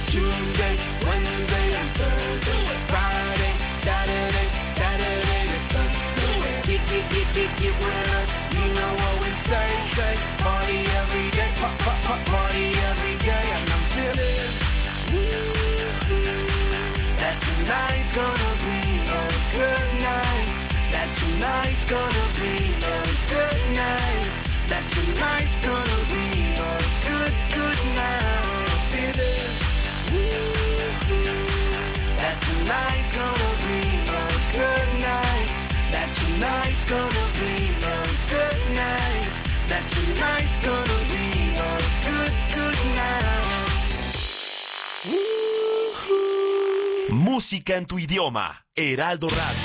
Tuesday, Wednesday, and Thursday, Friday, Saturday, Saturday to Sunday. Get with us, you know what we say. Party every day, party every day, and I'm feeling that tonight's gonna be a good night. That tonight's gonna be a good night. That tonight's gonna be a good night. I'm feeling that tonight's gonna be a good night. That tonight's gonna be a good night. That tonight's gonna be a good night. Música en tu idioma. Heraldo Radio.